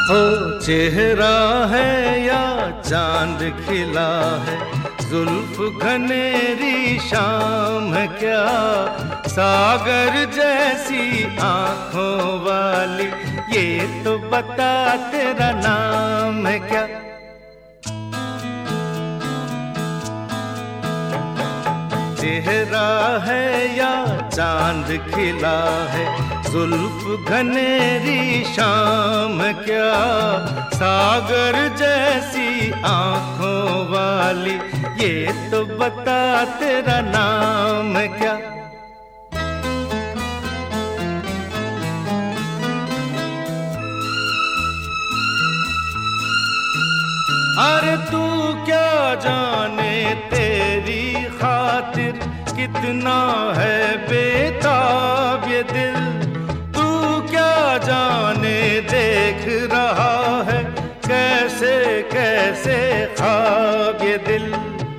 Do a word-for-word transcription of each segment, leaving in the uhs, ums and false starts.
हो चेहरा है या चांद खिला है, जुल्फ घनेरी शाम है क्या, सागर जैसी आंखों वाली, ये तो बता तेरा नाम है क्या। चेहरा है या चांद खिला है, जुल्फ घनेरी शाम क्या, सागर जैसी आंखों वाली, ये तो बता तेरा नाम है क्या। अरे तू क्या जाने तेरी खातिर कितना है बेताब ये दिल, तू क्या जाने देख रहा है कैसे कैसे ख्वाब ये दिल।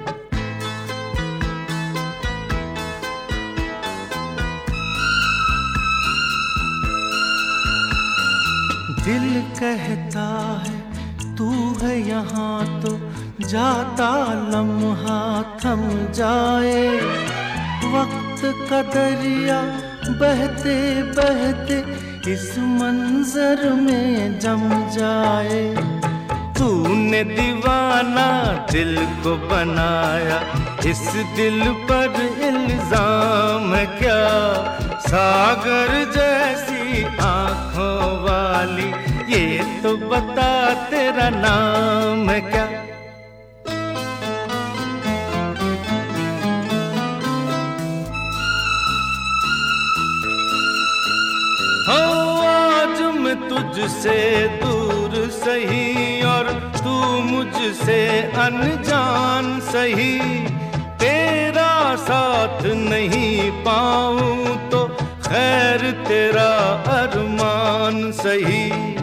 दिल कहता है तू है यहाँ तो जाता लम्हा थम जाए, वक्त का दरिया बहते बहते इस मंजर में जम जाए। तूने दीवाना दिल को बनाया, इस दिल पर इल्जाम है क्या, सागर जैसी आंखों वाली, ये तो बता तेरा नाम है क्या। हो आज मैं तुझसे दूर सही और तू मुझसे अनजान सही, तेरा साथ नहीं पाऊं तो खैर तेरा अरमान सही।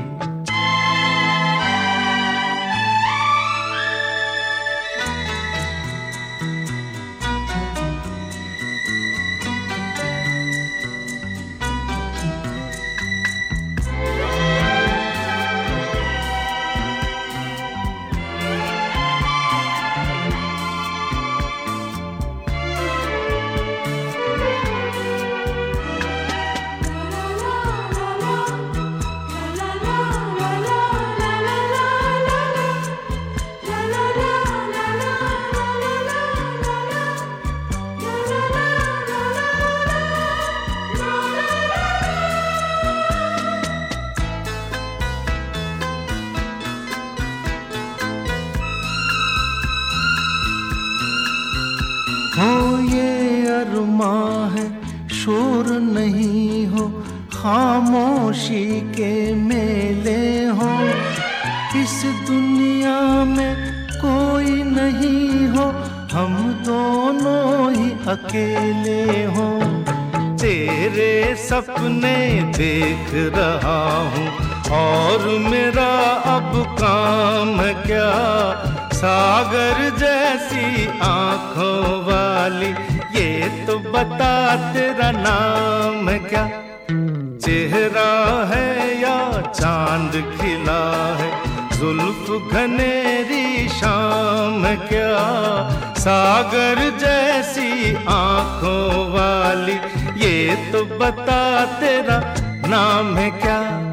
हो ये अरमां है शोर नहीं हो, खामोशी के मेले हो, इस दुनिया में कोई नहीं हो, हम दोनों ही अकेले हो। तेरे सपने देख रहा हूँ और मेरा अब काम है क्या, सागर जैसी आंखों वाली, ये तो बता तेरा नाम है क्या। चेहरा है या चांद खिला है, जुल्फ घनेरी शाम है क्या, सागर जैसी आंखों वाली, ये तो बता तेरा नाम है क्या।